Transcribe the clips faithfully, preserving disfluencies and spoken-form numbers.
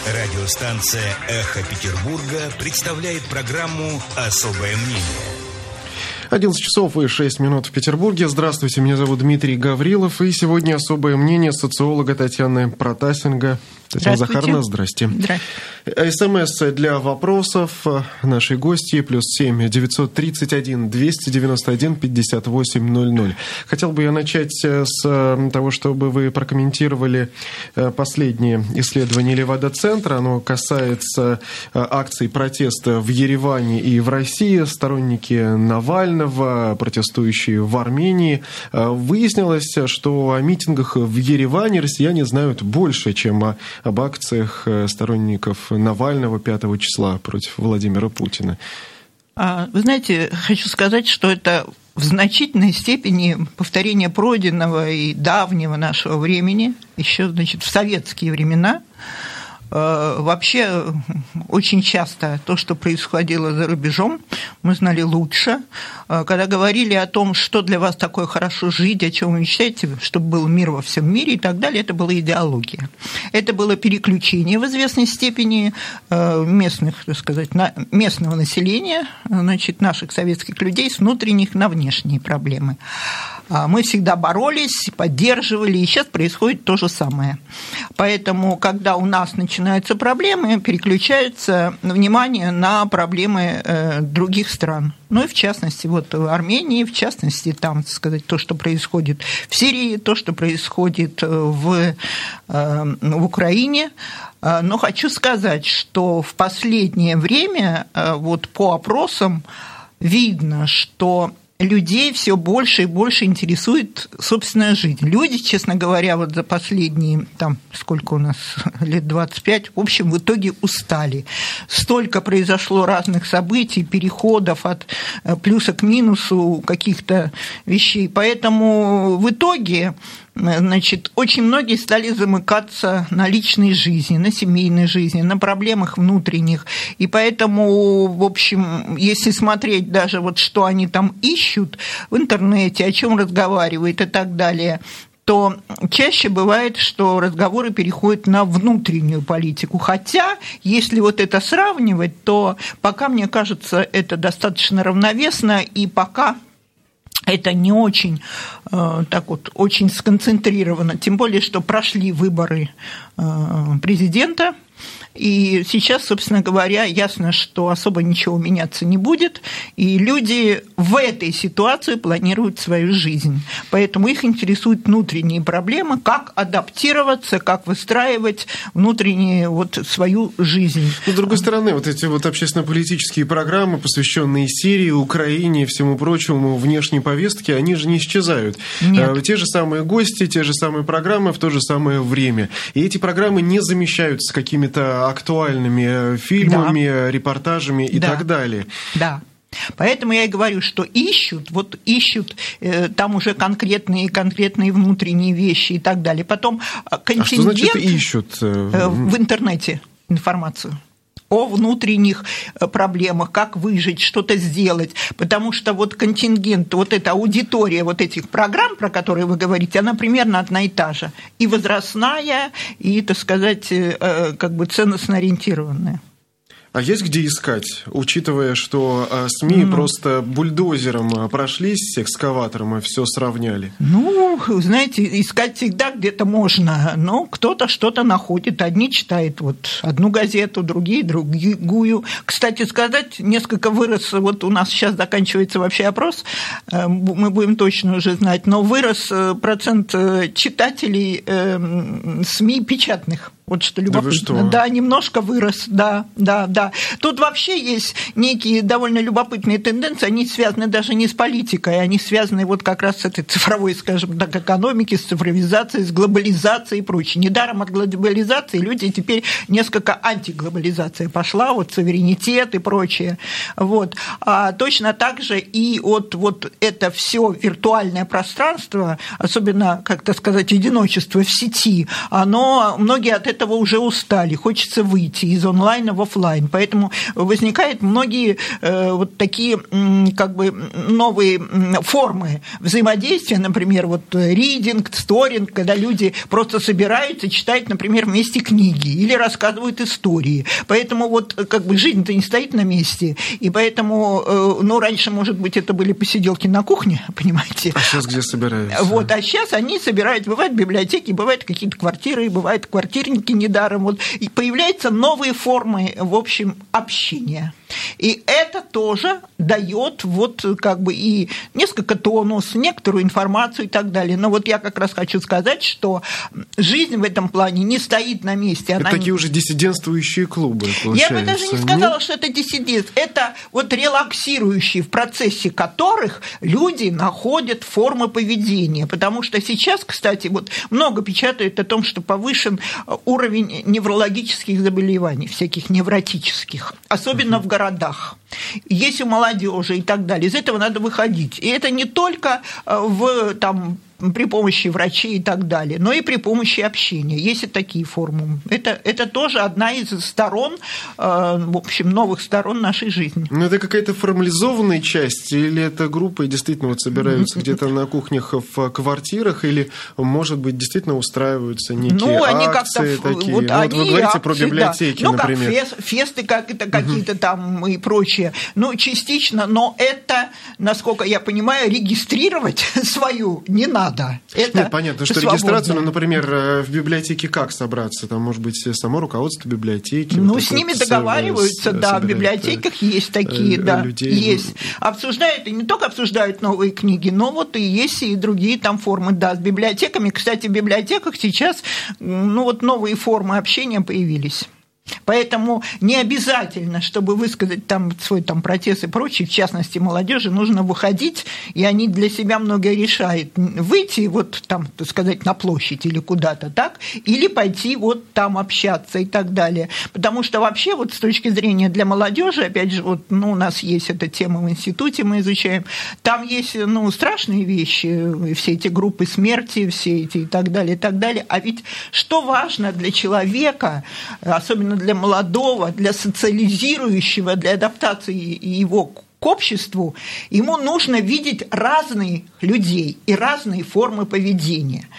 Радиостанция «Эхо Петербурга» представляет программу «Особое мнение». одиннадцать часов и шесть минут в Петербурге. Здравствуйте, меня зовут Дмитрий Гаврилов. И сегодня особое мнение социолога Татьяны Протасенко. Татьяна Захаровна, здрасте. Здравствуйте. СМС для вопросов нашей гости плюс семь девятьсот тридцать один двести девяносто один пятьдесят восемь ноль ноль. Хотел бы я начать с того, чтобы вы прокомментировали последнее исследование Левада-центра. Оно касается акций протеста в Ереване и в России. Сторонники Навального, протестующие в Армении. Выяснилось, что о митингах в Ереване россияне знают больше, чем о об акциях сторонников Навального пятого числа против Владимира Путина. Вы знаете, хочу сказать, что это в значительной степени повторение пройденного и давнего нашего времени, еще, значит, в советские времена. Вообще, очень часто то, что происходило за рубежом, мы знали лучше. Когда говорили о том, что для вас такое хорошо жить, о чем вы мечтаете, чтобы был мир во всем мире и так далее, это была идеология. Это было переключение в известной степени местных, так сказать, местного населения, значит, наших советских людей с внутренних на внешние проблемы. Мы всегда боролись, поддерживали, и сейчас происходит то же самое. Поэтому, когда у нас начинаются проблемы, переключается внимание на проблемы других стран. Ну и в частности, вот в Армении, в частности, там, так сказать, то, что происходит в Сирии, то, что происходит в, в Украине. Но хочу сказать, что в последнее время вот по опросам видно, что людей все больше и больше интересует собственная жизнь. Люди, честно говоря, вот за последние, там, сколько у нас, лет двадцать пять, в общем, в итоге устали. Столько произошло разных событий, переходов от плюса к минусу каких-то вещей. Поэтому в итоге, значит, очень многие стали замыкаться на личной жизни, на семейной жизни, на проблемах внутренних. И поэтому, в общем, если смотреть даже вот что они там ищут в интернете, о чем разговаривают и так далее, то чаще бывает, что разговоры переходят на внутреннюю политику. Хотя, если вот это сравнивать, то пока, мне кажется, это достаточно равновесно, и пока это не очень, так вот, очень сконцентрировано, тем более, что прошли выборы президента, и сейчас, собственно говоря, ясно, что особо ничего меняться не будет, и люди в этой ситуации планируют свою жизнь. Поэтому их интересуют внутренние проблемы, как адаптироваться, как выстраивать внутреннюю вот свою жизнь. Но, с другой стороны, вот эти вот общественно-политические программы, посвященные Сирии, Украине и всему прочему, внешней повестке, они же не исчезают. Нет. Те же самые гости, те же самые программы в то же самое время. И эти программы не замещаются какими-то актуальными фильмами, да, репортажами и да, так далее. Да. Поэтому я и говорю, что ищут, вот ищут э, там уже конкретные, конкретные внутренние вещи и так далее. Потом контингент... А что значит ищут? Э, в интернете информацию о внутренних проблемах, как выжить, что-то сделать, потому что вот контингент, вот эта аудитория вот этих программ, про которые вы говорите, она примерно одна и та же, и возрастная, и, так сказать, как бы ценностно ориентированная. А есть где искать, учитывая, что СМИ ну, просто бульдозером прошлись, экскаватором и все сравняли? Ну, знаете, искать всегда где-то можно, но кто-то что-то находит. Одни читают вот одну газету, другие другую. Кстати сказать, несколько вырос, вот у нас сейчас заканчивается вообще опрос, мы будем точно уже знать, но вырос процент читателей СМИ печатных. Вот что любопытно. Да, что? Да, немножко вырос, да, да, да. Тут вообще есть некие довольно любопытные тенденции, они связаны даже не с политикой, они связаны вот как раз с этой цифровой, скажем так, экономикой, с цифровизацией, с глобализацией и прочее. Недаром от глобализации люди теперь несколько антиглобализация пошла, вот суверенитет и прочее. Вот. А точно так же и от вот это все виртуальное пространство, особенно, как-то сказать, одиночество в сети, оно, многие от этого этого уже устали, хочется выйти из онлайна в офлайн, поэтому возникают многие э, вот такие м, как бы новые формы взаимодействия, например, вот ридинг, сторинг, когда люди просто собираются, читают, например, вместе книги или рассказывают истории. Поэтому вот как бы жизнь-то не стоит на месте, и поэтому, э, ну, раньше, может быть, это были посиделки на кухне, понимаете? А сейчас где собираются? Вот, а сейчас они собирают, бывают библиотеки, бывают какие-то квартиры, бывают квартирники недаром, вот, и появляются новые формы, в общем, общения. И это тоже дает вот как бы и несколько тонус, некоторую информацию и так далее. Но вот я как раз хочу сказать, что жизнь в этом плане не стоит на месте. Это она такие не... уже диссидентствующие клубы, получается. Я бы даже не сказала, Нет? что это диссидентство. Это вот релаксирующие, в процессе которых люди находят формы поведения. Потому что сейчас, кстати, вот много печатают о том, что повышен уровень неврологических заболеваний, всяких невротических, особенно uh-huh. в городах. Есть у молодежи и так далее. Из этого надо выходить. И это не только в, там, при помощи врачей и так далее, но и при помощи общения. Есть и такие формы. Это, это тоже одна из сторон, в общем, новых сторон нашей жизни. Ну, это какая-то формализованная часть, или это группы действительно вот собираются где-то на кухнях в квартирах, или, может быть, действительно устраиваются некие ну, они акции как-то, такие? Вот, ну, они вот вы говорите акции, про библиотеки, да. ну, например. Ну, как фест, фесты как-то, какие-то угу. там и прочее. Ну, частично, но это, насколько я понимаю, регистрировать свою не надо. Это Нет, понятно, что свободно. Регистрацию, ну, например, в библиотеке как собраться? Там, может быть, само руководство библиотеки? Ну, вот с ними вот договариваются, да, в библиотеках есть такие, да, людей. есть. Обсуждают, и не только обсуждают новые книги, но вот и есть и другие там формы, да, с библиотеками. Кстати, в библиотеках сейчас, ну, вот новые формы общения появились. Поэтому не обязательно, чтобы высказать там свой там протест и прочее, в частности, молодежи, нужно выходить, и они для себя многое решают. Выйти вот там, так сказать, на площадь или куда-то, так, или пойти вот там общаться и так далее. Потому что вообще вот с точки зрения для молодежи, опять же, вот, ну, у нас есть эта тема в институте, мы изучаем, там есть, ну, страшные вещи, все эти группы смерти, все эти и так далее, и так далее. А ведь что важно для человека, особенно для молодого, для социализирующего, для адаптации его к обществу, ему нужно видеть разных людей и разные формы поведения.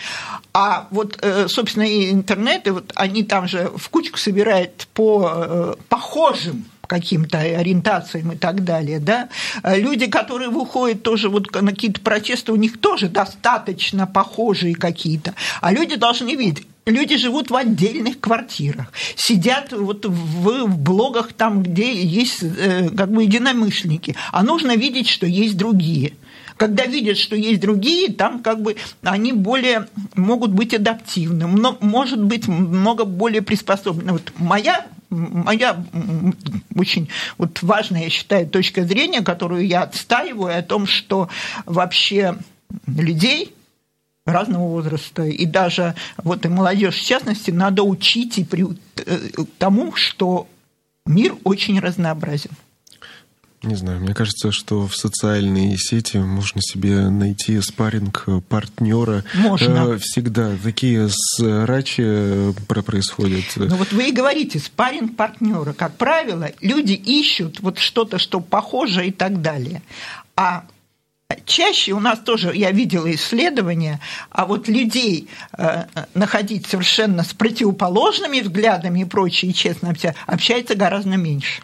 А вот, собственно, и интернеты, вот они там же в кучку собирают по похожим каким-то ориентациям и так далее, да, люди, которые выходят тоже вот на какие-то протесты, у них тоже достаточно похожие какие-то, а люди должны видеть. Люди живут в отдельных квартирах, сидят вот в, в блогах там, где есть как бы единомышленники, а нужно видеть, что есть другие. Когда видят, что есть другие, там как бы они более могут быть адаптивны, может быть много более приспособлены. Вот моя, моя очень вот важная, я считаю, точка зрения, которую я отстаиваю, о том, что вообще людей разного возраста, и даже вот и молодежь в частности, надо учить и при, тому, что мир очень разнообразен. Не знаю, мне кажется, что в социальные сети можно себе найти спарринг партнера. Можно. Всегда такие срачи происходят. Ну вот вы и говорите, спарринг партнера. Как правило, люди ищут вот что-то, что похоже и так далее. А чаще у нас тоже, я видела исследования, а вот людей э, находить совершенно с противоположными взглядами и прочее, и честно общается гораздо меньше.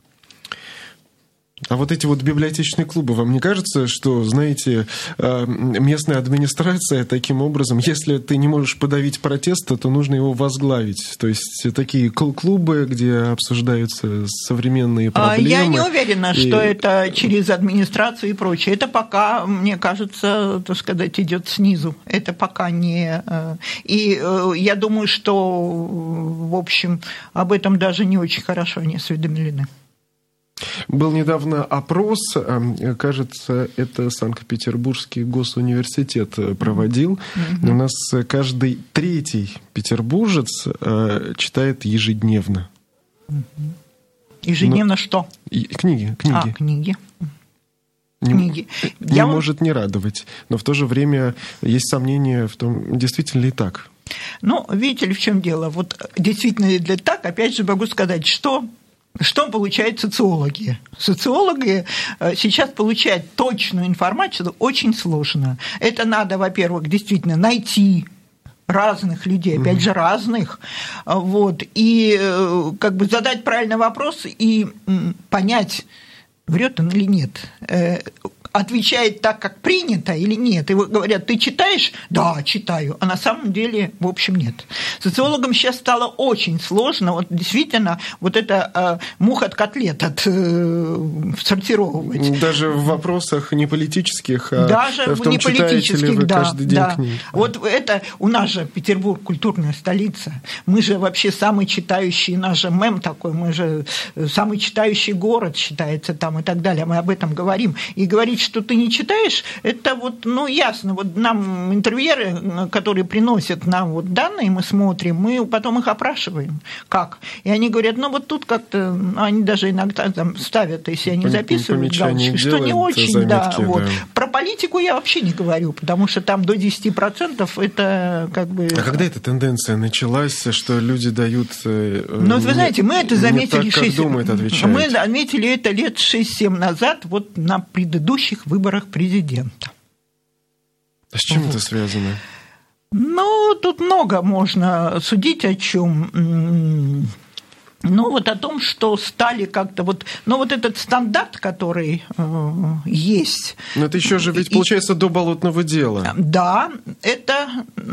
А вот эти вот библиотечные клубы, вам не кажется, что, знаете, местная администрация таким образом, если ты не можешь подавить протест, то нужно его возглавить? То есть такие клубы, где обсуждаются современные проблемы. Я не уверена, и... что это через администрацию и прочее. Это пока, мне кажется, так сказать, идет снизу. Это пока не... И я думаю, что, в общем, об этом даже не очень хорошо они осведомлены. Был недавно опрос, кажется, это Санкт-Петербургский госуниверситет проводил. Mm-hmm. У нас каждый третий петербуржец читает ежедневно. Mm-hmm. Ежедневно Но... что? И, книги, книги. А, книги. Не, книги. не Я... может не радовать. Но в то же время есть сомнения в том, действительно ли так. Ну, видите ли, в чем дело? Вот действительно ли так, опять же могу сказать, что... Что получают социологи? Социологи сейчас получать точную информацию очень сложно. Это надо, во-первых, действительно найти разных людей, опять же, разных, вот, и как бы задать правильный вопрос и понять, врет он или нет, отвечает так, как принято, или нет. И говорят, ты читаешь? Да, читаю. А на самом деле, в общем, нет. Социологам сейчас стало очень сложно, вот действительно, вот это э, мух от котлет от, э, сортировывать. Даже в вопросах не политических, а Даже в том, не читаете ли вы да, каждый день да. книги. Вот это у нас же Петербург культурная столица. Мы же вообще самый читающий, наш же мем такой, мы же самый читающий город считается там и так далее. Мы об этом говорим. И говорить, что ты не читаешь, это вот, ну, ясно. Вот нам интервьюеры, которые приносят нам вот данные, мы смотрим, мы потом их опрашиваем. Как? И они говорят, ну, вот тут как-то, они даже иногда там ставят, если они записывают галочки, что не очень, заметки, да, да. Вот. Про политику я вообще не говорю, потому что там до десять процентов это как бы... А когда эта тенденция началась, что люди дают... Ну, вы знаете, мы это заметили... Не так, как думают, отвечают. Мы заметили это лет шесть-семь назад, вот на предыдущих выборах президента. А с чем вот. это связано? Ну, тут много можно судить о чем. Ну, вот о том, что стали как-то вот... Ну, вот этот стандарт, который э, есть... Но это еще же ведь, получается, и, до болотного дела. Да, это...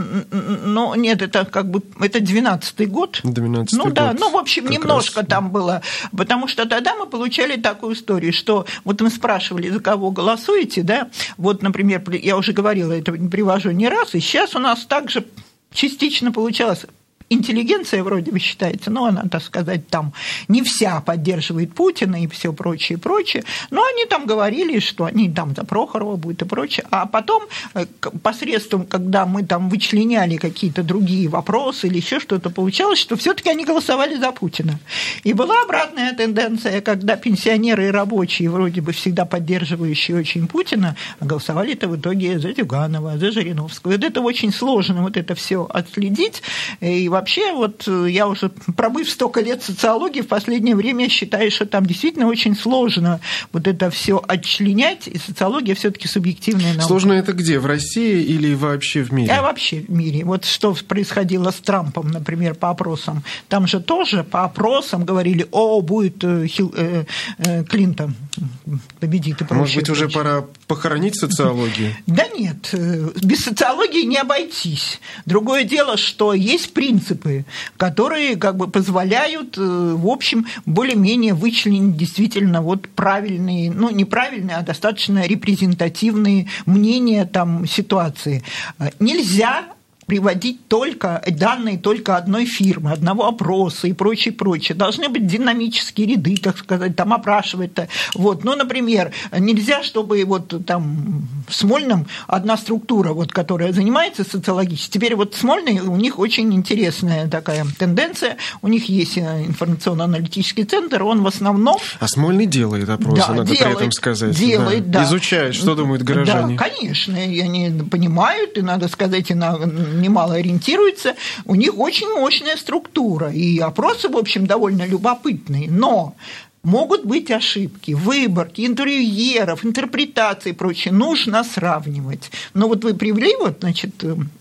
Ну, нет, это как бы... Это двенадцатый год. двенадцатый ну, год. Да, ну, в общем, как немножко раз. Там было. Потому что тогда мы получали такую историю, что... Вот мы спрашивали, за кого голосуете, да? Вот, например, я уже говорила, это привожу не раз, и сейчас у нас также частично получалось... Интеллигенция вроде бы считается, но она, так сказать, там не вся поддерживает Путина и все прочее, прочее. Но они там говорили, что они там за Прохорова будут и прочее. А потом, посредством, когда мы там вычленяли какие-то другие вопросы или еще что-то, получалось, что все-таки они голосовали за Путина. И была обратная тенденция, когда пенсионеры и рабочие, вроде бы всегда поддерживающие очень Путина, голосовали-то в итоге за Зюганова, за Жириновского. Вот это очень сложно, вот это все отследить. И вообще, вот я уже, пробыв столько лет социологии, в последнее время считаю, что там действительно очень сложно вот это все отчленять, и социология все-таки субъективная наука. Сложно это где? В России или вообще в мире? А вообще в мире. Вот что происходило с Трампом, например, по опросам. Там же тоже по опросам говорили, о, будет Хил, э, э, Клинтон победит и прочее. Может быть, уже прочее. Пора похоронить социологию? Да нет, без социологии не обойтись. Другое дело, что есть принципы, которые как бы позволяют, в общем, более-менее вычленить действительно вот правильные, ну, не правильные, а достаточно репрезентативные мнения там ситуации. Нельзя приводить только данные только одной фирмы, одного опроса и прочее, прочее. Должны быть динамические ряды, так сказать, там опрашивать-то. Вот. Ну, например, нельзя, чтобы вот там в Смольном одна структура, вот, которая занимается социологически. Теперь вот Смольный, у них очень интересная такая тенденция. У них есть информационно-аналитический центр, он в основном... А Смольный делает опросы, да, надо делает, при этом сказать. Делает, да. Да. Изучает, что думают горожане. Да, конечно, и они понимают, и, надо сказать, и на... немало ориентируется, у них очень мощная структура, и опросы, в общем, довольно любопытные, но могут быть ошибки, выборки, интервьюеров, интерпретации и прочее, нужно сравнивать. Но вот вы привели, вот, значит,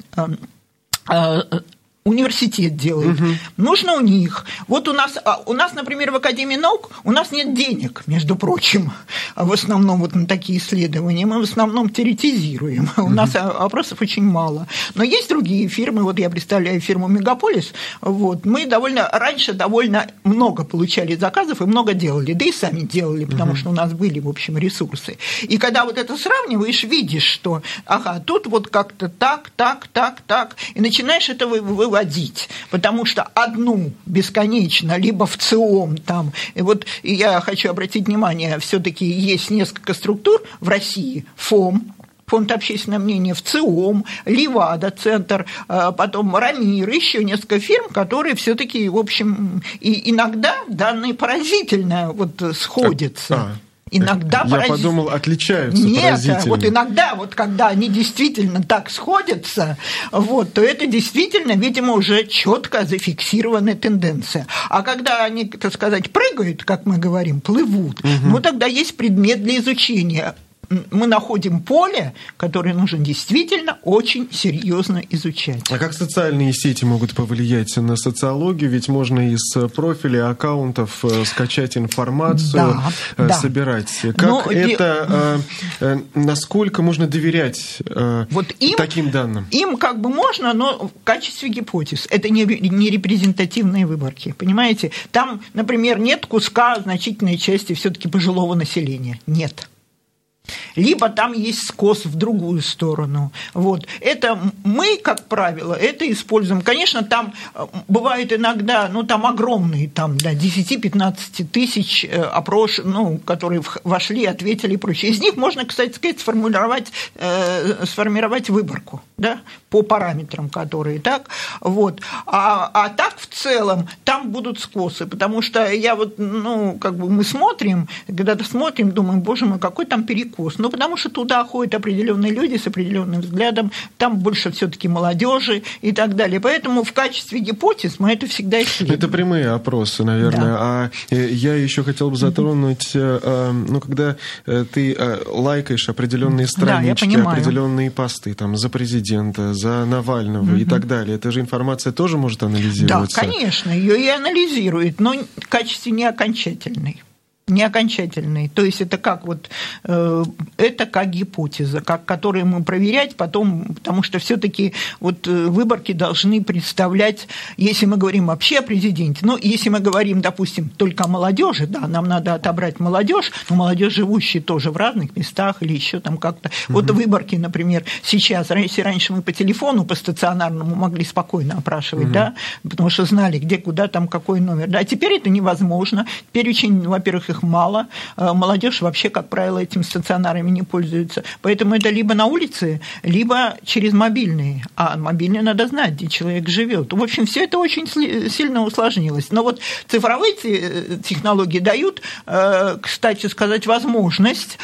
университет делает. Угу. Нужно у них. Вот у нас, у нас, например, в Академии наук у нас нет денег, между прочим, в основном вот на такие исследования. Мы в основном теоретизируем. Угу. У нас опросов очень мало. Но есть другие фирмы. Вот я представляю фирму «Мегаполис». Вот. Мы довольно, раньше довольно много получали заказов и много делали. Да и сами делали, потому угу. что у нас были, в общем, ресурсы. И когда вот это сравниваешь, видишь, что ага, тут вот как-то так, так, так, так. И начинаешь это выводить. Потому что одну бесконечно, либо в ЦИОМ там, и вот я хочу обратить внимание, все-таки есть несколько структур в России, ФОМ, Фонд общественного мнения, в ЦИОМ, Левада, центр, потом Рамир, еще несколько фирм, которые все-таки, в общем, и иногда данные поразительно вот сходятся. А, Иногда Я пораз... подумал, отличаются Нет, поразительно. вот иногда, вот когда они действительно так сходятся, вот, то это действительно, видимо, уже четко зафиксированная тенденция. А когда они, так сказать, прыгают, как мы говорим, плывут, угу. ну тогда есть предмет для изучения. Мы находим поле, которое нужно действительно очень серьезно изучать. А как социальные сети могут повлиять на социологию? Ведь можно из профиля аккаунтов скачать информацию, да, собирать. Да. Как Но это, де... насколько можно доверять вот им, таким данным? Им как бы можно, но в качестве гипотез. Это не, не репрезентативные выборки, понимаете? Там, например, нет куска значительной части все-таки пожилого населения. Нет. Либо там есть скос в другую сторону. Вот. Это мы, как правило, это используем. Конечно, там бывают иногда, ну, там огромные, там, да, десять-пятнадцать тысяч опрос, ну, которые вошли, ответили и прочее. Из них можно, кстати сказать, сформировать, э, сформировать выборку, да, по параметрам, которые так. Вот. А, а так, в целом, там будут скосы, потому что я вот, ну, как бы мы смотрим, когда-то смотрим, думаем, боже мой, какой там перекус. Ну, потому что туда ходят определенные люди с определенным взглядом, там больше все-таки молодежи и так далее. Поэтому в качестве гипотез мы это всегда исследуем. Это прямые опросы, наверное. Да. А я еще хотел бы затронуть, ну, когда ты лайкаешь определенные странички, да, определенные посты там, за президента, за Навального угу. и так далее, эта же информация тоже может анализироваться? Да, конечно, ее и анализируют, но в качестве не окончательной. Не окончательный. То есть это как вот э, это как гипотеза, как, которую мы проверять потом, потому что все-таки вот выборки должны представлять, если мы говорим вообще о президенте, ну, если мы говорим, допустим, только о молодежи, да, нам надо отобрать молодежь, но молодежь, живущая тоже в разных местах или еще там как-то. Угу. Вот выборки, например, сейчас, если раньше мы по телефону, по стационарному могли спокойно опрашивать, угу. да, потому что знали, где, куда, там, какой номер, да, а теперь это невозможно. Теперь очень, во-первых, их мало. Молодежь вообще, как правило, этим стационарами не пользуется. Поэтому это либо на улице, либо через мобильные. А мобильные надо знать, где человек живет. В общем, все это очень сильно усложнилось. Но вот цифровые технологии дают, кстати сказать, возможность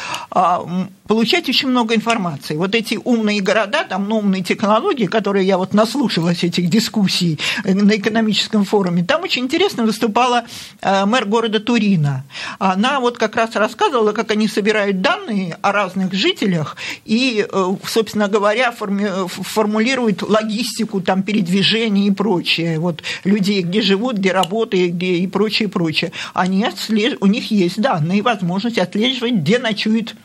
получать очень много информации. Вот эти умные города, там умные технологии, которые я вот наслушалась этих дискуссий на экономическом форуме, там очень интересно выступала мэр города Турина. Она вот как раз рассказывала, как они собирают данные о разных жителях и, собственно говоря, форми- формулируют логистику там, передвижения и прочее. Вот людей, где живут, где работают, где и прочее, прочее. Они отслеж... У них есть данные и возможность отслеживать, где ночует.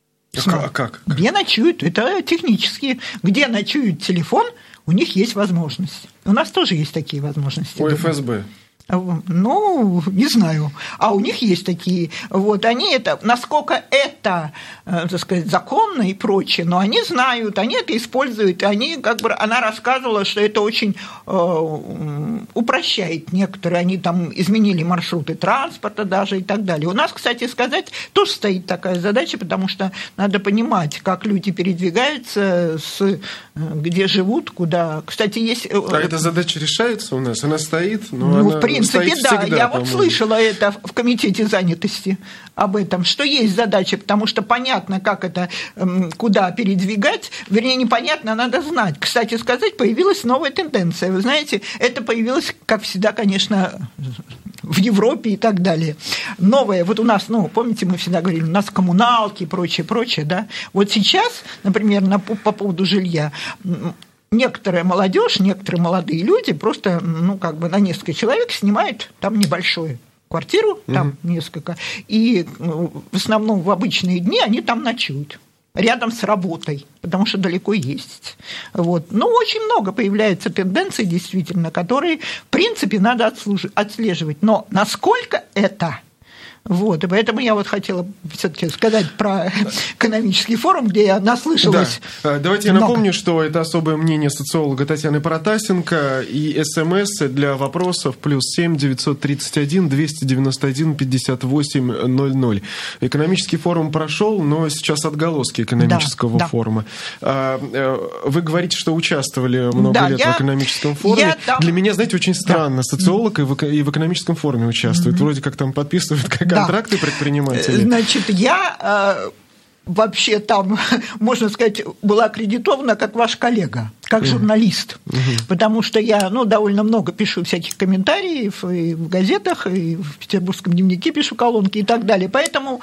А как? Где ночуют? Это технически. Где ночует телефон, у них есть возможность. У нас тоже есть такие возможности. У эф эс бэ. Ну, не знаю. А у них есть такие. Вот, они это, насколько это, так сказать, законно и прочее, но они знают, они это используют. Они, как бы, она рассказывала, что это очень э, упрощает некоторые. Они там изменили маршруты транспорта даже и так далее. У нас, кстати сказать, тоже стоит такая задача, потому что надо понимать, как люди передвигаются, с, где живут, куда. Кстати, есть... А эта задача решается у нас? Она стоит, но ну, она... В принципе, да, всегда, я по-моему. вот слышала это в комитете занятости об этом, что есть задача, потому что понятно, как это, куда передвигать, вернее, непонятно, надо знать. Кстати сказать, появилась новая тенденция, вы знаете, это появилось, как всегда, конечно, в Европе и так далее. Новое, вот у нас, ну, помните, мы всегда говорили, у нас коммуналки и прочее, прочее, да, вот сейчас, например, на, по поводу жилья, некоторая молодежь, некоторые молодые люди просто, ну, как бы на несколько человек снимают там небольшую квартиру, там mm-hmm. несколько, и в основном в обычные дни они там ночуют. Рядом с работой, потому что далеко ездить. Вот. Ну, очень много появляется тенденций, действительно, которые, в принципе, надо отслеживать. Но насколько это... Вот, и поэтому я вот хотела все-таки сказать про экономический форум, где я наслышалась. Да. Давайте много. Я напомню, что это особое мнение социолога Татьяны Протасенко и СМС для вопросов плюс семь девятьсот тридцать один двести девяносто один пятьдесят восемь ноль ноль. Экономический форум прошел, но сейчас отголоски экономического да, форума. Да. Вы говорите, что участвовали много да, лет я, в экономическом форуме. Там... Для меня, знаете, очень странно. Да. Социолог и в, и в экономическом форуме участвует. Mm-hmm. Вроде как там подписывают как контракты да. предпринимателей? Значит, я... вообще там, можно сказать, была аккредитована как ваш коллега, как журналист, uh-huh. потому что я ну, довольно много пишу всяких комментариев и в газетах, и в Петербургском дневнике пишу колонки и так далее. Поэтому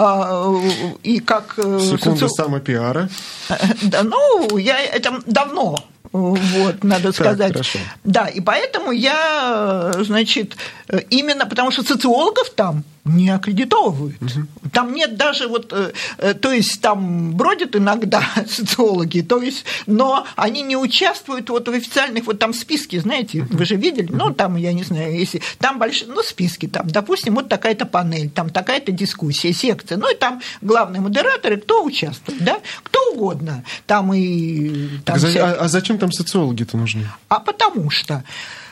и как... Секунда соци... самопиара. Да, ну, я это давно... Вот, надо сказать. Так, да, и поэтому я, значит, именно потому что социологов там не аккредитовывают. Угу. Там нет даже вот, то есть там бродят иногда социологи, то есть, но они не участвуют вот в официальных вот там списке, знаете, вы же видели, ну там, я не знаю, если там большие, ну списки там, допустим, вот такая-то панель, там такая-то дискуссия, секция, ну и там главные модераторы, кто участвует, да, кто угодно, там и... Там за, вся... а, а зачем там социологи-то нужны? А потому что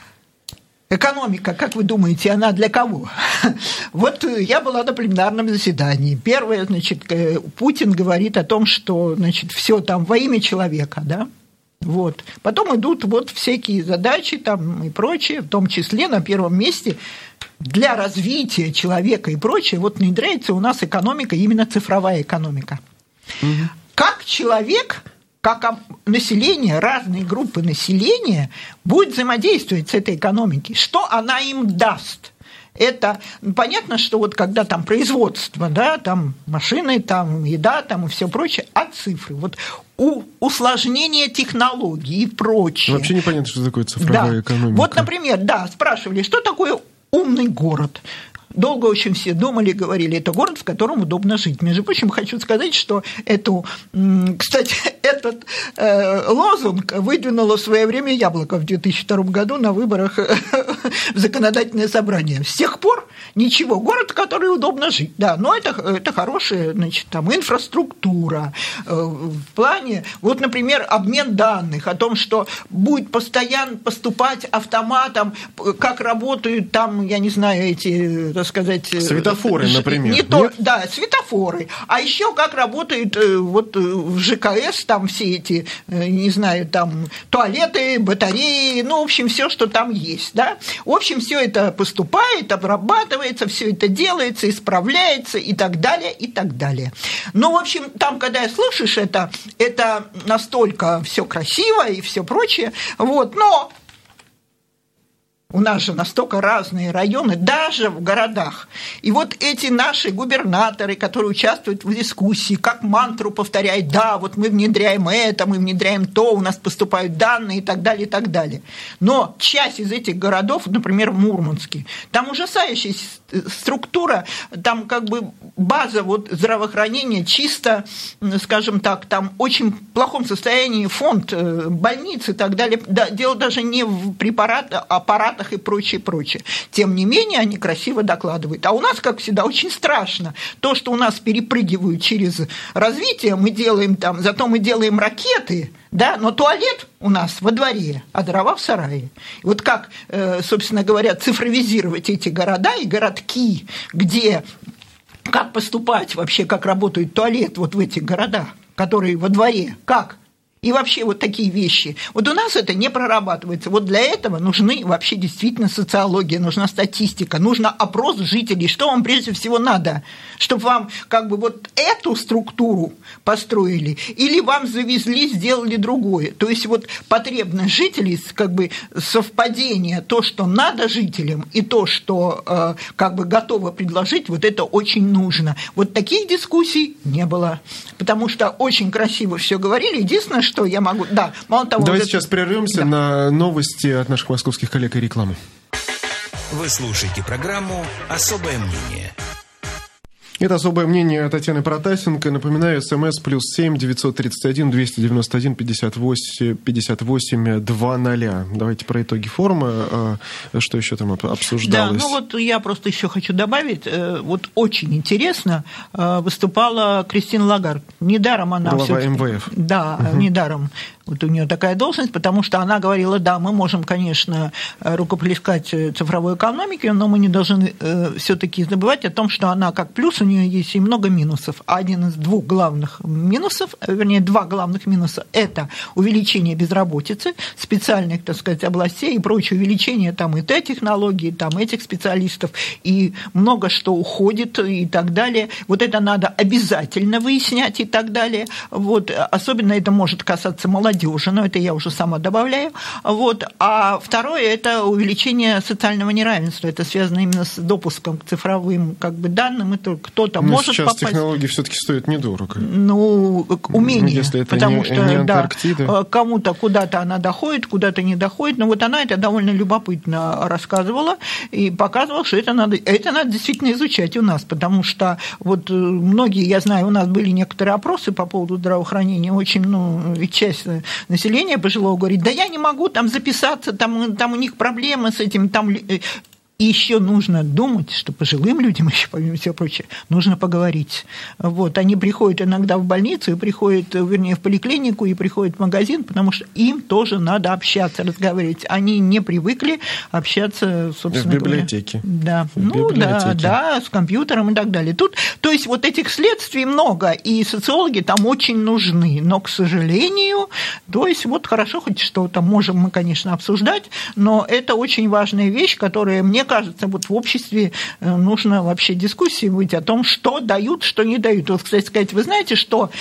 экономика, как вы думаете, она для кого? Вот я была на пленарном заседании. Первое, значит, Путин говорит о том, что, значит, все там во имя человека, да? Вот. Потом идут вот всякие задачи там и прочее, в том числе на первом месте для развития человека и прочее. Вот внедряется у нас экономика, именно цифровая экономика. Угу. Как человек... как население, разные группы населения будут взаимодействовать с этой экономикой, что она им даст. Это понятно, что вот когда там производство, да, там машины, там еда, там и все прочее, а цифры, вот у, усложнение технологий и прочее. Вообще непонятно, что такое цифровая да. экономика. Вот, например, да, спрашивали, что такое умный город. Долго очень все думали, говорили, это город, в котором удобно жить. Между прочим, хочу сказать, что эту, кстати, этот э, лозунг выдвинуло в свое время Яблоко в две тысячи втором году на выборах в законодательное собрание. С тех пор ничего, город, в котором удобно жить. Да, но это, это хорошая, значит, там, инфраструктура э, в плане, вот, например, обмен данных о том, что будет постоянно поступать автоматом, как работают там, я не знаю, эти... так сказать, светофоры, например. Не то, да, светофоры. А еще как работают вот в ЖКС, там все эти, не знаю, там туалеты, батареи, ну, в общем, все, что там есть, да. В общем, все это поступает, обрабатывается, все это делается, исправляется и так далее, и так далее. Ну, в общем, там, когда слышишь это, это настолько все красиво и все прочее, вот, но у нас же настолько разные районы, даже в городах. И вот эти наши губернаторы, которые участвуют в дискуссии, как мантру повторяют, да, вот мы внедряем это, мы внедряем то, у нас поступают данные и так далее, и так далее. Но часть из этих городов, например, в Мурманске, там ужасающая структура, там как бы база вот здравоохранения чисто, скажем так, там очень плохом состоянии фонд, больницы и так далее. Да, дело даже не в препаратах, аппаратах и прочее, прочее. Тем не менее, они красиво докладывают. А у нас, как всегда, очень страшно. То, что у нас перепрыгивают через развитие, мы делаем там, зато мы делаем ракеты, да, но туалет у нас во дворе, а дрова в сарае. И вот как, собственно говоря, цифровизировать эти города и городки, где, как поступать вообще, как работает туалет вот в этих городах, которые во дворе, как? И вообще вот такие вещи. Вот у нас это не прорабатывается. Вот для этого нужны вообще действительно социология, нужна статистика, нужно опрос жителей. Что вам прежде всего надо? Чтобы вам как бы вот эту структуру построили или вам завезли, сделали другое. То есть вот потребность жителей, как бы совпадение, то, что надо жителям, и то, что э, как бы готово предложить, вот это очень нужно. Вот таких дискуссий не было. Потому что очень красиво все говорили. Единственное, что я могу... Да, мало того... Давайте вот сейчас это... прервемся да. на новости от наших московских коллег и рекламу. Вы слушаете программу «Особое мнение». Это особое мнение Татьяны Протасенко. Напоминаю, смс плюс семь девятьсот тридцать один двести девяносто один пятьдесят восемь пятьдесят восемь два ноля. Давайте про итоги форума. Что еще там обсуждалось? Да, ну вот я просто еще хочу добавить. Вот очень интересно выступала Кристин Лагард. Недаром она... Глава эм вэ эф. Да, угу. недаром. Вот у нее такая должность, потому что она говорила, да, мы можем, конечно, рукоплескать цифровой экономике, но мы не должны э, все-таки забывать о том, что она как плюс, у нее есть и много минусов. Один из двух главных минусов, вернее, два главных минуса – это увеличение безработицы, специальных, так сказать, областей и прочее, увеличение там и Т-технологий, там этих специалистов, и много что уходит и так далее. Вот это надо обязательно выяснять и так далее. Вот. Особенно это может касаться молодежи, но это я уже сама добавляю. Вот. А второе – это увеличение социального неравенства. Это связано именно с допуском к цифровым как бы, данным. Это кто-то но может сейчас попасть... технологии все-таки стоят недорого. Ну, умение. Если это потому не, что не да, Антарктида. Кому-то куда-то она доходит, куда-то не доходит. Но вот она это довольно любопытно рассказывала и показывала, что это надо, это надо действительно изучать у нас, потому что вот многие, я знаю, у нас были некоторые опросы по поводу здравоохранения, очень, ну, часть населения пожилого говорит, да я не могу там записаться, там, там у них проблемы с этим, там... И еще нужно думать, что пожилым людям, еще помимо всего прочего, нужно поговорить. Вот. Они приходят иногда в больницу, и приходят, вернее, в поликлинику, и приходят в магазин, потому что им тоже надо общаться, разговаривать. Они не привыкли общаться, собственно говоря. В библиотеке. Да, в ну да, да, с компьютером и так далее. Тут, то есть вот этих следствий много, и социологи там очень нужны, но, к сожалению, то есть вот хорошо, хоть что-то можем мы, конечно, обсуждать, но это очень важная вещь, которая, мне кажется, вот в обществе нужно вообще дискуссии быть о том, что дают, что не дают. Вот, кстати сказать, вы знаете, что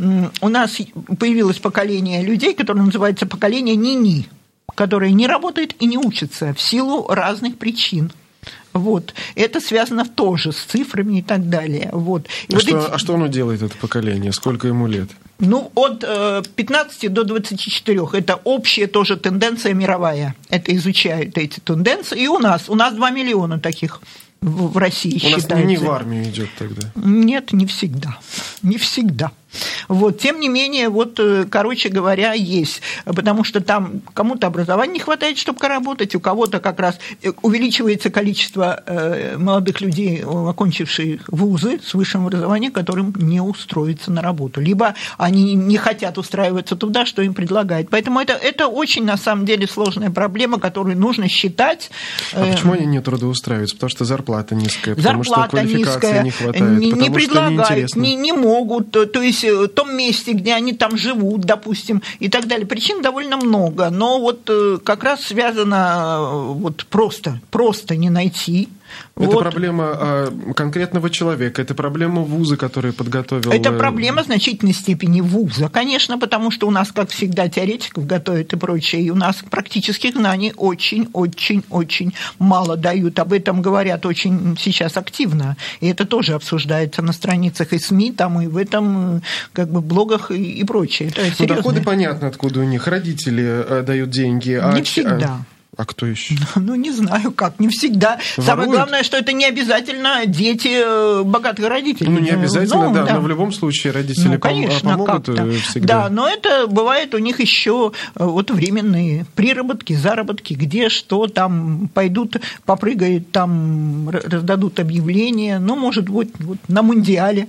у нас появилось поколение людей, которое называется поколение ни-ни, которое не работает и не учится в силу разных причин. Вот. Это связано тоже с цифрами и так далее. Вот. И а, вот что, эти... а что оно делает, это поколение? Сколько ему лет? Ну, от пятнадцати до двадцати четырёх. Это общая тоже тенденция мировая. Это изучают эти тенденции. И у нас. У нас два миллиона таких в России у считается. У нас не в армию идет тогда? Нет, не всегда. Не всегда. Вот, тем не менее, вот, короче говоря, есть, потому что там кому-то образования не хватает, чтобы работать, у кого-то как раз увеличивается количество молодых людей, окончивших вузы с высшим образованием, которым не устроиться на работу, либо они не хотят устраиваться туда, что им предлагают. Поэтому это, это очень, на самом деле, сложная проблема, которую нужно считать. А почему они не трудоустраиваются? Потому что зарплата низкая, потому зарплата что квалификации низкая, не хватает, не, потому не предлагают, что не, не могут, то есть в том месте, где они там живут, допустим, и так далее. Причин довольно много, но вот как раз связано вот просто, просто не найти. Это вот. Проблема конкретного человека, это проблема вуза, который подготовил... Это проблема в значительной степени вуза, конечно, потому что у нас, как всегда, теоретиков готовят и прочее, и у нас практических знаний очень-очень-очень мало дают. Об этом говорят очень сейчас активно, и это тоже обсуждается на страницах и СМИ, там, и в этом, как бы, блогах и, и прочее. Это ну, доходы понятно, откуда у них. Родители дают деньги. Не а всегда. А кто еще? Ну, не знаю как, не всегда. Воруют? Самое главное, что это не обязательно дети богатых родителей. Ну, не обязательно, ну, да, да, но в любом случае родители ну, конечно, помогут как-то. всегда. Да, но это бывает у них еще вот временные приработки, заработки, где что там пойдут, попрыгают, там раздадут объявления, ну, может быть, вот на Мундиале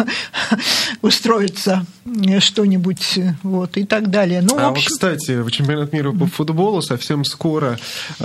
устроится что-нибудь, вот, и так далее. Ну, а, в общем... кстати, чемпионат мира по футболу совсем скоро.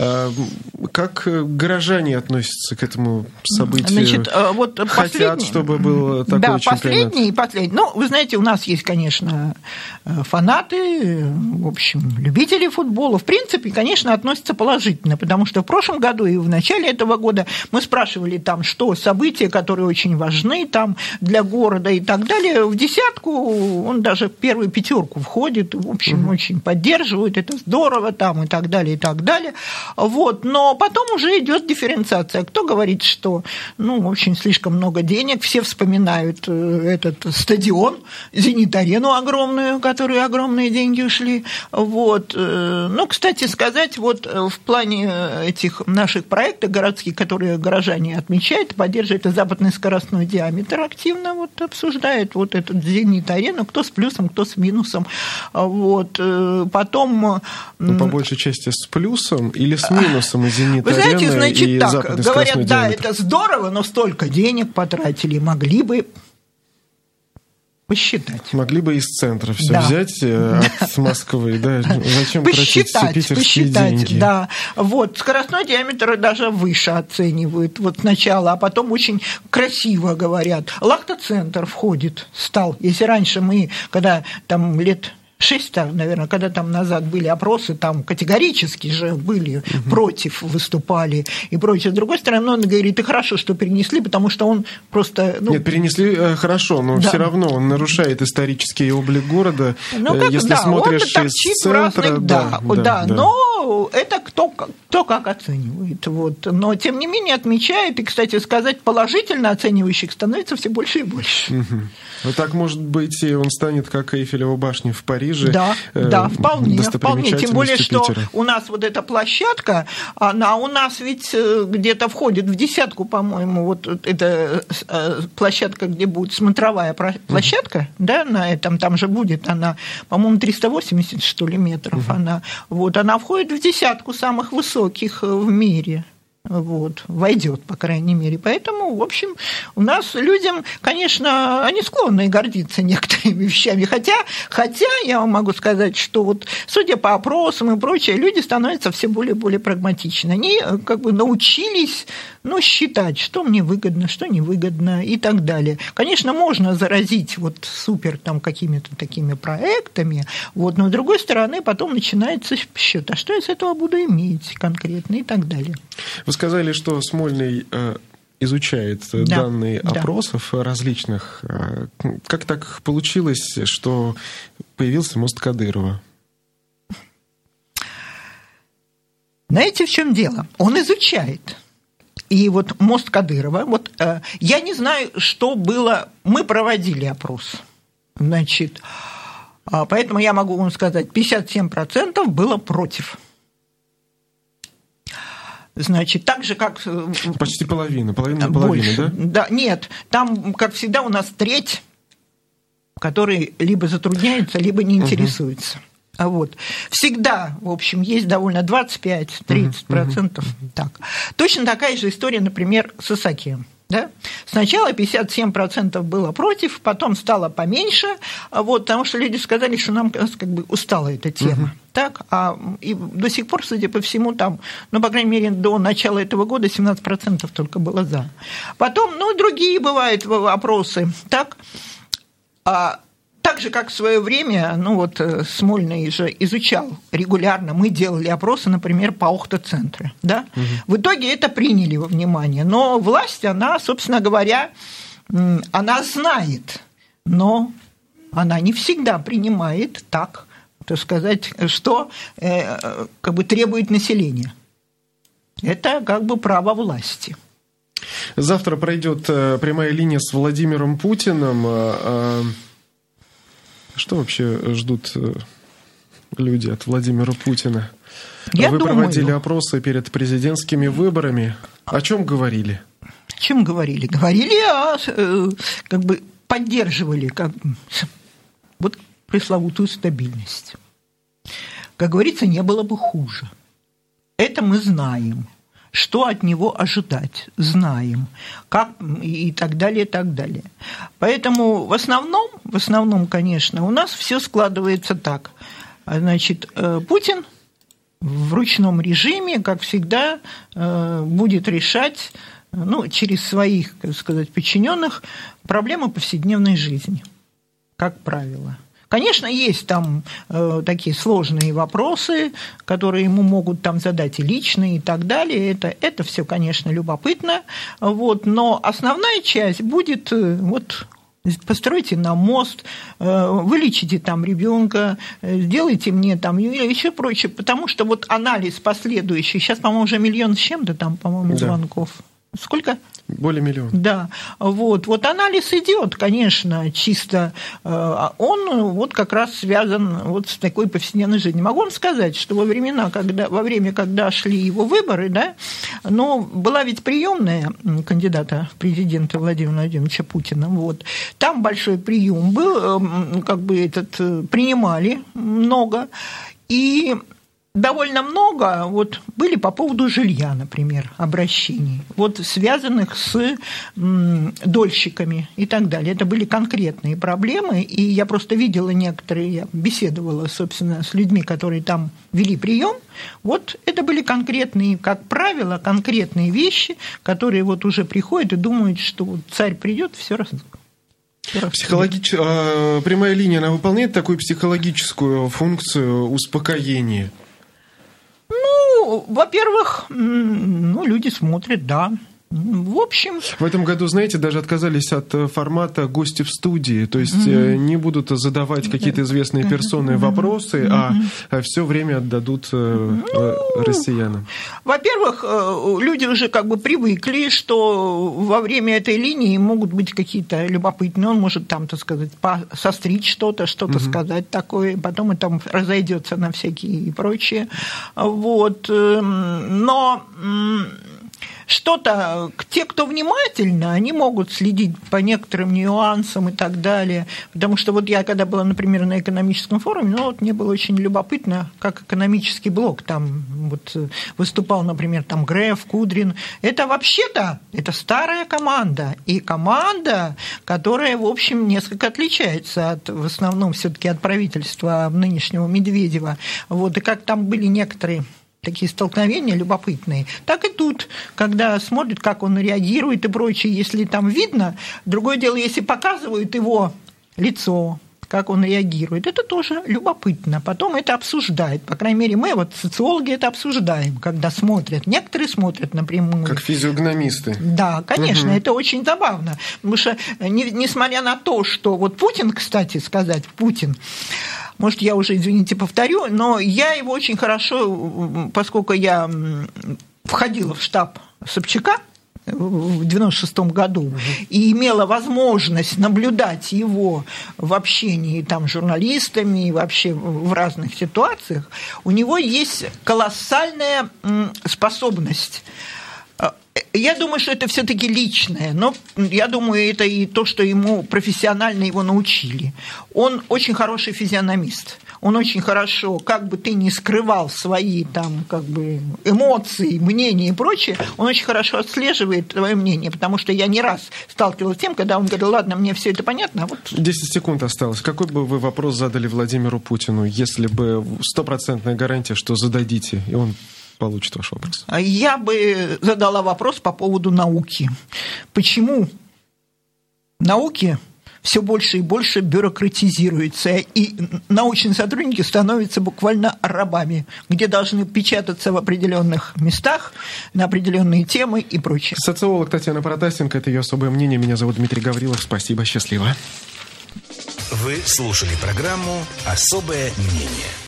Как горожане относятся к этому событию? Значит, вот хотят, чтобы был такой да, чемпионат? Да, последний и последний. Ну, вы знаете, у нас есть, конечно, фанаты, в общем, любители футбола. В принципе, конечно, относятся положительно, потому что в прошлом году и в начале этого года мы спрашивали там, что события, которые очень важны там для города и так далее. В десятку он даже в первую пятерку входит, в общем, угу. очень поддерживают, это здорово там и так далее, и так далее. Вот. Но потом уже идет дифференциация. Кто говорит, что, ну, очень слишком много денег, все вспоминают этот стадион, Зенит-арену огромную, в которую огромные деньги ушли. Вот. Ну, кстати сказать, вот в плане этих наших проектов городских, которые горожане отмечают, поддерживают западный скоростной диаметр, активно вот обсуждают вот эту Зенит-арену, кто с плюсом, кто с минусом. Вот. Потом... Ну, по большей части с плюсом или с минусом и Зенит-арены. Вы знаете, значит, и так, западный говорят, скоростной да, диаметр. это здорово, но столько денег потратили, могли бы... посчитать. Могли бы из центра все да. взять от Москвы, да? Зачем посчитать, тратить питерские посчитать, деньги? Да. Вот, скоростной диаметр даже выше оценивают вот сначала, а потом очень красиво говорят. Лахта-центр входит, стал. Если раньше мы, когда там лет... Шесть, наверное, когда там назад были опросы, там категорически же были, угу. против выступали и прочее. С другой стороны, он говорит, и хорошо, что перенесли, потому что он просто... Ну... Нет, перенесли э, хорошо, но да. все равно он нарушает исторический облик города. Ну, как, Если да, смотришь он из центра... Разных, да, да, да, да, но это кто, кто как оценивает. Вот. Но, тем не менее, отмечает, и, кстати сказать, положительно оценивающих становится все больше и больше. Угу. Вот так, может быть, и он станет, как Эйфелева башня в Париже. Да, э, да, вполне, вполне. Тем более, что Питера. У нас вот эта площадка, она у нас ведь где-то входит в десятку, по-моему, вот эта площадка, где будет смотровая площадка, mm-hmm. да, на этом, там же будет она, по-моему, триста восемьдесят, что ли, метров mm-hmm. она, вот, она входит в десятку самых высоких в мире. Вот, войдет, по крайней мере. Поэтому, в общем, у нас людям, конечно, они склонны гордиться некоторыми вещами. Хотя, хотя я вам могу сказать, что вот, судя по опросам и прочее, люди становятся все более и более прагматичны. Они как бы научились, ну, считать, что мне выгодно, что невыгодно и так далее. Конечно, можно заразить вот супер там какими-то такими проектами, вот, но с другой стороны потом начинается счет, а что я с этого буду иметь конкретно и так далее. Вы сказали, что Смольный э, изучает да, данные да. опросов различных. Как так получилось, что появился мост Кадырова? Знаете, в чем дело? Он изучает. И вот мост Кадырова, вот э, я не знаю, что было, мы проводили опрос, значит, э, поэтому я могу вам сказать, пятьдесят семь процентов было против. Значит, так же, как... Почти половина, половина на половину, да? Да, нет, там, как всегда, у нас треть, который либо затрудняется, либо не интересуется. Угу. А вот. Всегда, в общем, есть довольно двадцать пять - тридцать процентов. Uh-huh. Так. Точно такая же история, например, с Исаакиевым. Да? Сначала пятьдесят семь процентов было против, потом стало поменьше, вот, потому что люди сказали, что нам как бы устала эта тема. Uh-huh. Так? А, и до сих пор, судя по всему, там, ну, по крайней мере, до начала этого года семнадцать процентов только было за. Потом, ну, другие бывают вопросы. Так? А, Так же, как в свое время, ну вот Смольный же изучал регулярно, мы делали опросы, например, по Охта-центру, да? Угу. В итоге это приняли во внимание, но власть, она, собственно говоря, она знает, но она не всегда принимает так, так сказать, что как бы требует население. Это как бы право власти. Завтра пройдет прямая линия с Владимиром Путиным. Что вообще ждут люди от Владимира Путина? Я Вы думаю, проводили опросы перед президентскими выборами. О чем говорили? О чем говорили? Говорили, о, как бы поддерживали как, вот пресловутую стабильность. Как говорится, не было бы хуже. Это мы знаем. Что от него ожидать, знаем, как и так далее, и так далее. Поэтому в основном, в основном, конечно, у нас все складывается так. Значит, Путин в ручном режиме, как всегда, будет решать, ну, через своих, как сказать, подчиненных проблемы повседневной жизни, как правило. Конечно, есть там э, такие сложные вопросы, которые ему могут там задать и личные, и так далее. Это, это все, конечно, любопытно. Вот, но основная часть будет, э, вот, постройте нам мост, э, вылечите там ребенка, э, сделайте мне там и еще прочее. Потому что вот анализ последующий, сейчас, по-моему, уже миллион с чем-то там, по-моему, да. звонков. Сколько? Более миллиона. Да, вот, вот анализ идет, конечно, чисто, он вот как раз связан вот с такой повседневной жизнью. Могу вам сказать, что во времена, когда, во время, когда шли его выборы, да, но была ведь приемная кандидата в президенты Владимира Владимировича Путина, вот, там большой прием был, как бы этот, принимали много, и довольно много вот были по поводу жилья, например, обращений, вот связанных с м, дольщиками и так далее. Это были конкретные проблемы, и я просто видела некоторые, я беседовала, собственно, с людьми, которые там вели прием. Вот это были конкретные, как правило, конкретные вещи, которые вот уже приходят и думают, что вот царь придет, все раз. Психологич... а, прямая линия, она выполняет такую психологическую функцию успокоения? Ну, во-первых, ну, люди смотрят, да. В общем... В этом году, знаете, даже отказались от формата «гости в студии», то есть mm-hmm. не будут задавать какие-то известные персоны mm-hmm. вопросы, mm-hmm. а все время отдадут ну, россиянам. Во-первых, люди уже как бы привыкли, что во время этой линии могут быть какие-то любопытные, он может там, так сказать, состричь что-то, что-то mm-hmm. сказать такое, потом это там разойдется на всякие и прочее. Вот. Но... Что-то, те, кто внимательно, они могут следить по некоторым нюансам и так далее. Потому что вот я, когда была, например, на экономическом форуме, ну вот мне было очень любопытно, как экономический блок там вот выступал, например, там Греф, Кудрин. Это вообще-то, это старая команда. И команда, которая, в общем, несколько отличается от, в основном, все-таки от правительства нынешнего Медведева. Вот, и как там были некоторые... такие столкновения любопытные, так и тут, когда смотрят, как он реагирует и прочее, если там видно, другое дело, если показывают его лицо, как он реагирует, это тоже любопытно, потом это обсуждают, по крайней мере, мы, вот социологи, это обсуждаем, когда смотрят, некоторые смотрят напрямую. Как физиогномисты. Да, конечно, угу. это очень забавно, потому что, несмотря на то, что вот Путин, кстати сказать, Путин, может, я уже, извините, повторю, но я его очень хорошо, поскольку я входила в штаб Собчака в девяносто шестом году угу. и имела возможность наблюдать его в общении там, с журналистами и вообще в разных ситуациях, у него есть колоссальная способность. Я думаю, что это все-таки личное, но я думаю, это и то, что ему профессионально его научили. Он очень хороший физиономист. Он очень хорошо, как бы ты ни скрывал свои там, как бы, эмоции, мнения и прочее, он очень хорошо отслеживает твое мнение, потому что я не раз сталкивалась с тем, когда он говорил, ладно, мне все это понятно, а вот... десять секунд осталось. Какой бы вы вопрос задали Владимиру Путину, если бы стопроцентная гарантия, что зададите, и он получит ваш вопрос? Я бы задала вопрос по поводу науки. Почему науки все больше и больше бюрократизируются, и научные сотрудники становятся буквально рабами, где должны печататься в определенных местах, на определенные темы и прочее. Социолог Татьяна Протасенко, это ее особое мнение. Меня зовут Дмитрий Гаврилов. Спасибо, счастливо. Вы слушали программу «Особое мнение».